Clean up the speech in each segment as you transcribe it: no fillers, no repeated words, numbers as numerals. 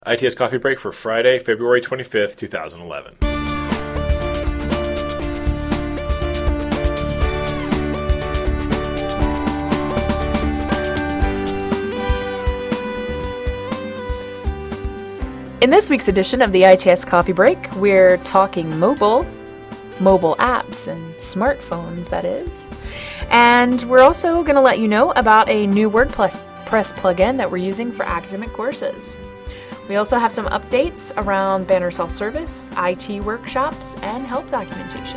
ITS Coffee Break for Friday, February 25th, 2011. In this week's edition of the ITS Coffee Break, we're talking mobile apps and smartphones, that is. And we're also going to let you know about a new WordPress plugin that we're using for academic courses. We also have some updates around Banner self-service, IT workshops, and help documentation.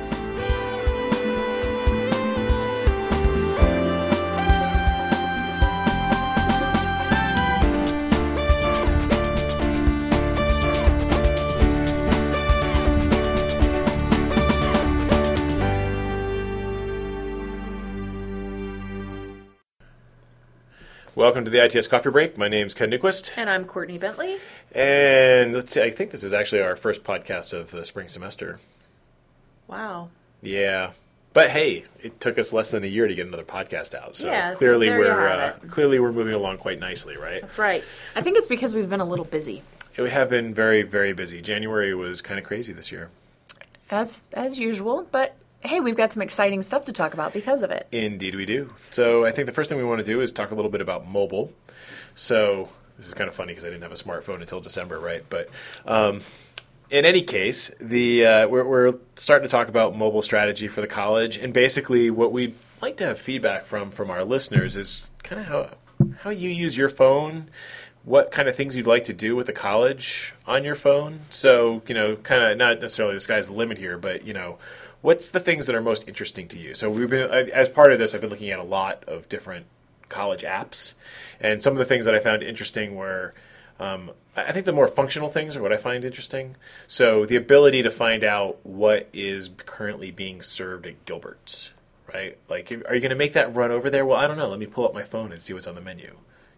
Welcome to the ITS Coffee Break. My name's Ken Newquist. And I'm Courtney Bentley. And let's see, I think this is actually our first podcast of the spring semester. Wow. Yeah. But hey, it took us less than a year to get another podcast out. So yeah, clearly so we're moving along quite nicely, right? That's right. I think it's because we've been a little busy. We have been very, very busy. January was kind of crazy this year. As usual, but hey, we've got some exciting stuff to talk about because of it. Indeed we do. So I think the first thing we want to do is talk a little bit about mobile. So this is kind of funny because I didn't have a smartphone until December, right? But in any case, we're starting to talk about mobile strategy for the college. And basically what we'd like to have feedback from our listeners is kind of how you use your phone, what kind of things you'd like to do with the college on your phone. So, kind of not necessarily the sky's the limit here, but, what's the things that are most interesting to you? So we've been, as part of this, I've been looking at a lot of different college apps, and some of the things that I found interesting were, I think the more functional things are what I find interesting. So the ability to find out what is currently being served at Gilbert's, right? Like, are you going to make that run over there? Well, I don't know. Let me pull up my phone and see what's on the menu,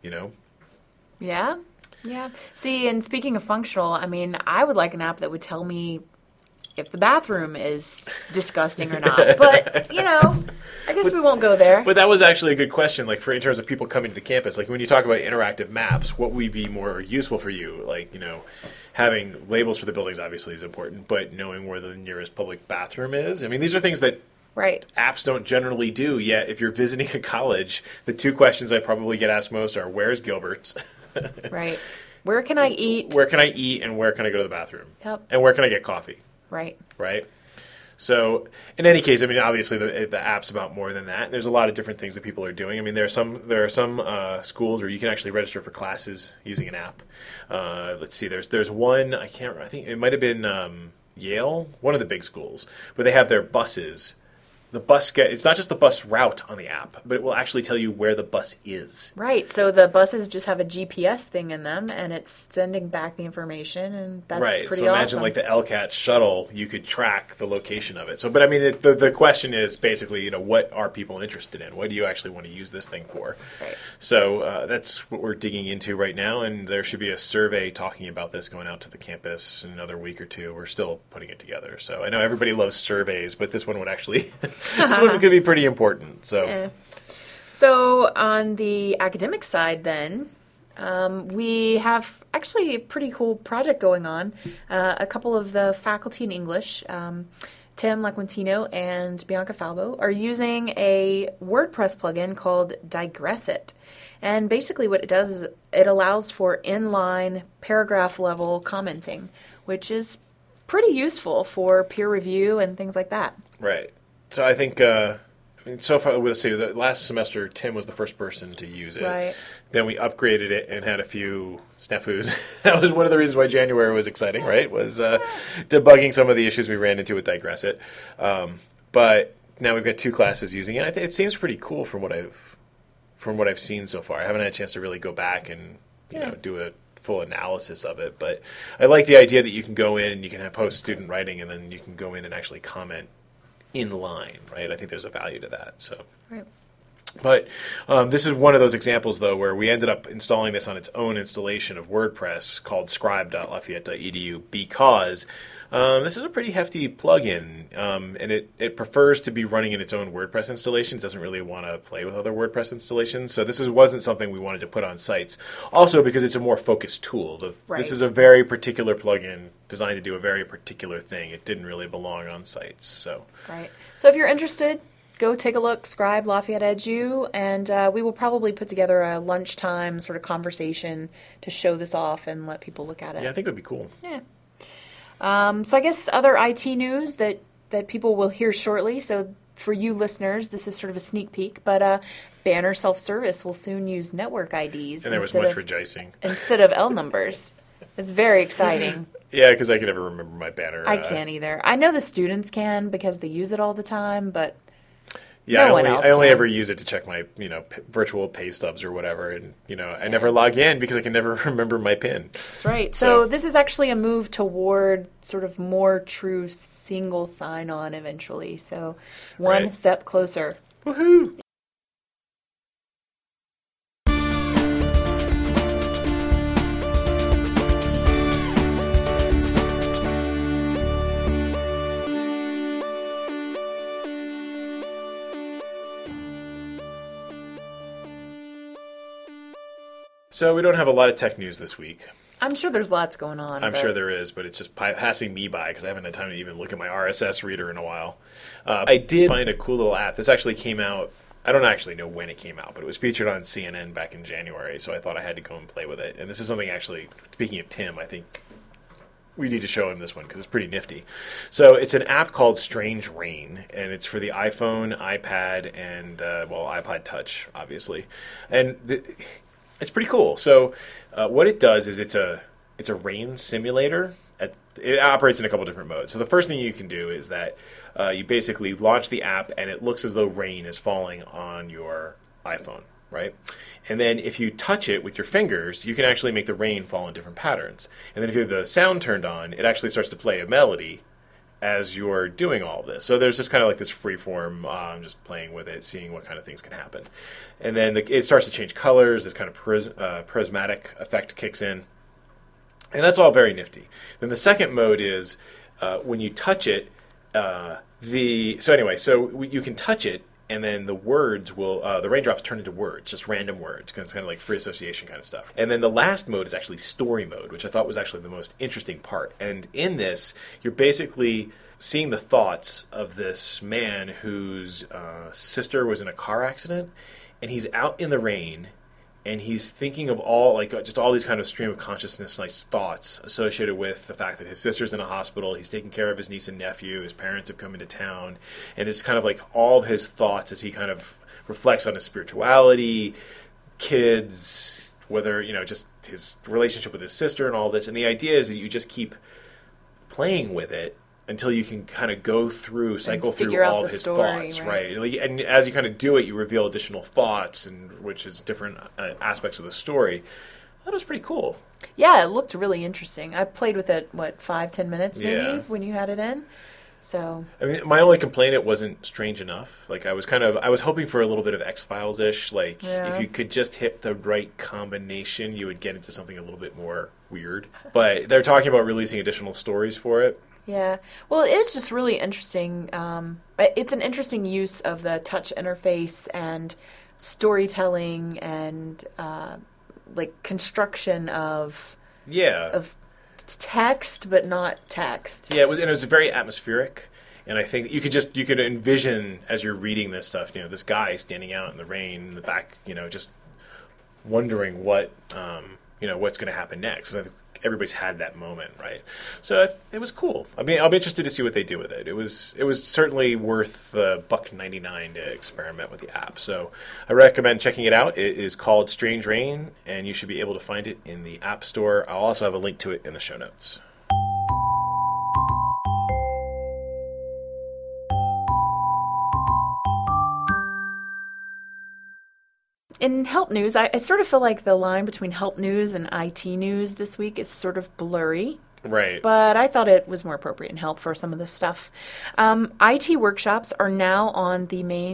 Yeah. See, and speaking of functional, I would like an app that would tell me if the bathroom is disgusting or not. But, I guess we won't go there. But that was actually a good question, like, in terms of people coming to the campus. Like, when you talk about interactive maps, what would be more useful for you? Like, having labels for the buildings obviously is important, but knowing where the nearest public bathroom is. These are things that apps don't generally do. Yet, if you're visiting a college, the two questions I probably get asked most are, where's Gilbert's? Right. Where can I eat? Where can I eat, and where can I go to the bathroom? Yep. And where can I get coffee? Right. So, in any case, obviously the app's about more than that. There's a lot of different things that people are doing. There are some schools where you can actually register for classes using an app. Let's see. There's one, I think it might have been Yale, one of the big schools, where they have their buses. It's not just the bus route on the app, but it will actually tell you where the bus is. Right. So the buses just have a GPS thing in them, and it's sending back the information, and that's pretty awesome. So imagine like the LCAT shuttle, you could track the location of it. So, but the question is basically, what are people interested in? What do you actually want to use this thing for? Right. So that's what we're digging into right now, and there should be a survey talking about this going out to the campus in another week or two. We're still putting it together. So I know everybody loves surveys, but this one would actually... This one could be pretty important. So on the academic side then, we have actually a pretty cool project going on. A couple of the faculty in English, Tim Laquintino and Bianca Falbo, are using a WordPress plugin called Digressit. And basically what it does is it allows for inline paragraph level commenting, which is pretty useful for peer review and things like that. Right. So I think, so far, let's see, the last semester, Tim was the first person to use it. Right. Then we upgraded it and had a few snafus. That was one of the reasons why January was exciting, right? Was debugging some of the issues we ran into with Digressit. But now we've got two classes using it. I think it seems pretty cool from what I've seen so far. I haven't had a chance to really go back and do a full analysis of it. But I like the idea that you can go in and you can have post student writing, and then you can go in and actually comment in line, right? I think there's a value to that. So, right. But this is one of those examples, though, where we ended up installing this on its own installation of WordPress called scribe.lafayette.edu because this is a pretty hefty plugin, and it prefers to be running in its own WordPress installation. It doesn't really want to play with other WordPress installations. So this wasn't something we wanted to put on sites. Also, because it's a more focused tool. This is a very particular plugin designed to do a very particular thing. It didn't really belong on sites. So Right. So if you're interested, go take a look, Scribe Lafayette Edu, and we will probably put together a lunchtime sort of conversation to show this off and let people look at it. yeah, I think it would be cool. Yeah. So I guess other IT news that people will hear shortly. So for you listeners, this is sort of a sneak peek, but Banner Self-Service will soon use network IDs And there was much rejoicing. instead of L numbers. It's very exciting. Yeah, because I can never remember my Banner. I can't either. I know the students can because they use it all the time, but Yeah, no one else I only can. ever use it to check my, virtual pay stubs or whatever, and I never log in because I can never remember my PIN. That's right. So this is actually a move toward sort of more true single sign-on eventually. So one Right. step closer. Woohoo! So we don't have a lot of tech news this week. I'm sure there's lots going on. I'm but sure there is, but it's just passing me by because I haven't had time to even look at my RSS reader in a while. I did find a cool little app. This actually came out, I don't actually know when it came out, but it was featured on CNN back in January, so I thought I had to go and play with it. And this is something actually, speaking of Tim, I think we need to show him this one because it's pretty nifty. So it's an app called Strange Rain, and it's for the iPhone, iPad, and, iPod Touch, obviously. And it's pretty cool. So what it does is it's a rain simulator. It operates in a couple different modes. So the first thing you can do is that you basically launch the app, and it looks as though rain is falling on your iPhone, right? And then if you touch it with your fingers, you can actually make the rain fall in different patterns. And then if you have the sound turned on, it actually starts to play a melody as you're doing all of this. So there's just kind of like this free form, just playing with it, seeing what kind of things can happen. And then it starts to change colors, this kind of prismatic effect kicks in. And that's all very nifty. Then the second mode is when you touch it, you can touch it, and then the words will, the raindrops turn into words, just random words. It's kind of like free association kind of stuff. And then the last mode is actually story mode, which I thought was actually the most interesting part. And in this, you're basically seeing the thoughts of this man whose sister was in a car accident, and he's out in the rain, and he's thinking of all these kind of stream of consciousness thoughts associated with the fact that his sister's in a hospital, he's taking care of his niece and nephew, his parents have come into town, and it's kind of like all of his thoughts as he kind of reflects on his spirituality, kids, whether, just his relationship with his sister and all this. And the idea is that you just keep playing with it until you can kind of cycle through all his thoughts, right? And as you kind of do it, you reveal additional thoughts, which is different aspects of the story. That was pretty cool. Yeah, it looked really interesting. I played with it, 5-10 minutes maybe Yeah. when you had it in. So I mean, my only complaint, it wasn't strange enough. Like I was hoping for a little bit of X-Files-ish. If you could just hit the right combination, you would get into something a little bit more weird. But they're talking about releasing additional stories for it. yeah. Well, it is just really interesting. It's an interesting use of the touch interface and storytelling and construction of text, but not text. Yeah, it was very atmospheric, and I think you could envision as you're reading this stuff, this guy standing out in the rain in the back, just wondering what what's going to happen next. I think everybody's had that moment, right? So it was cool. I mean, I'll be interested to see what they do with it. It was certainly worth the $1.99 to experiment with the app. So I recommend checking it out. It is called Strange Rain, and you should be able to find it in the App Store. I'll also have a link to it in the show notes. In help news, I sort of feel like the line between help news and IT news this week is sort of blurry. Right. But I thought it was more appropriate in help for some of this stuff. IT workshops are now on the main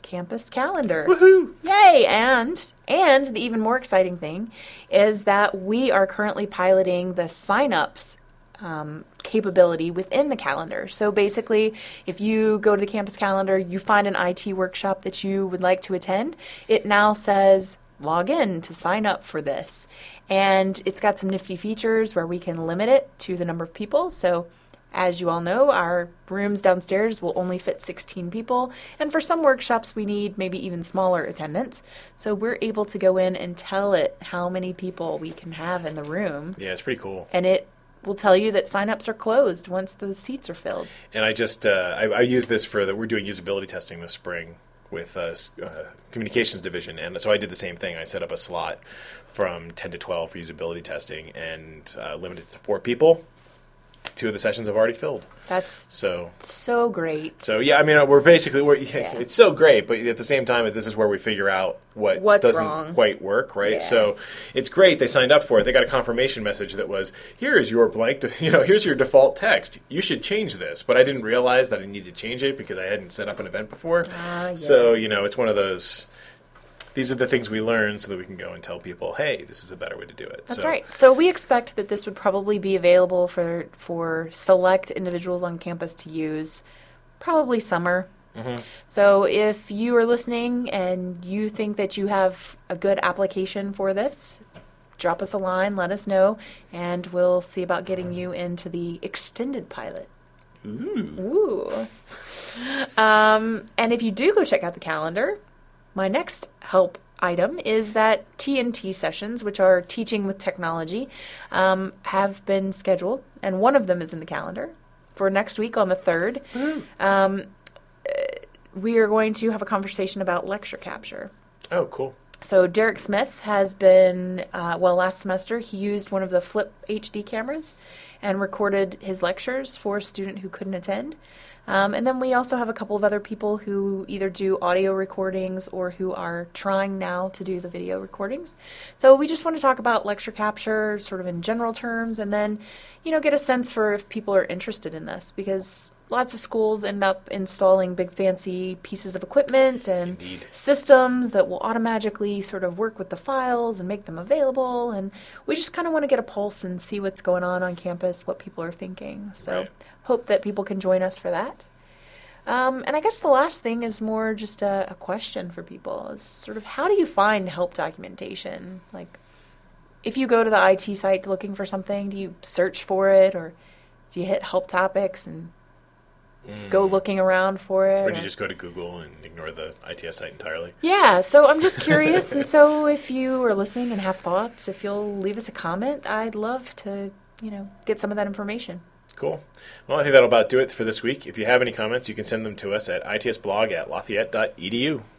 campus calendar. Woohoo! Yay! And the even more exciting thing is that we are currently piloting the sign-ups capability within the calendar. So basically, if you go to the campus calendar, you find an IT workshop that you would like to attend, it now says log in to sign up for this. And it's got some nifty features where we can limit it to the number of people. So as you all know, our rooms downstairs will only fit 16 people. And for some workshops, we need maybe even smaller attendance. So we're able to go in and tell it how many people we can have in the room. Yeah, it's pretty cool. And it will tell you that signups are closed once the seats are filled. And I just, I use this we're doing usability testing this spring with communications division. And so I did the same thing. I set up a slot from 10 to 12 for usability testing and limited it to 4 people. 2 of the sessions have already filled. That's so great. So yeah, I mean, it's so great, but at the same time, this is where we figure out what doesn't wrong. Quite work, right? Yeah. So it's great. They signed up for it. They got a confirmation message that was, here is your blank, here's your default text. You should change this. But I didn't realize that I needed to change it because I hadn't set up an event before. Yes. So, it's one of those, these are the things we learn so that we can go and tell people, hey, this is a better way to do it. That's right. So we expect that this would probably be available for select individuals on campus to use probably summer. Mm-hmm. So if you are listening and you think that you have a good application for this, drop us a line, let us know, and we'll see about getting you into the extended pilot. Ooh. And if you do go check out the calendar, my next help item is that TNT sessions, which are teaching with technology, have been scheduled, and one of them is in the calendar for next week on the 3rd. We are going to have a conversation about lecture capture. Oh, cool. So Derek Smith has been, last semester he used one of the Flip HD cameras and recorded his lectures for a student who couldn't attend. And then we also have a couple of other people who either do audio recordings or who are trying now to do the video recordings. So we just want to talk about lecture capture sort of in general terms and then, get a sense for if people are interested in this because lots of schools end up installing big fancy pieces of equipment and Indeed. systems that will automatically sort of work with the files and make them available. And we just kind of want to get a pulse and see what's going on campus, what people are thinking. So right. Hope that people can join us for that. And I guess the last thing is more just a question for people. Is sort of how do you find help documentation? Like if you go to the IT site looking for something, do you search for it or do you hit help topics and go looking around for it? Or do you just go to Google and ignore the ITS site entirely? Yeah, so I'm just curious. And so if you are listening and have thoughts, if you'll leave us a comment, I'd love to, get some of that information. Cool. Well, I think that'll about do it for this week. If you have any comments, you can send them to us at itsblog@lafayette.edu.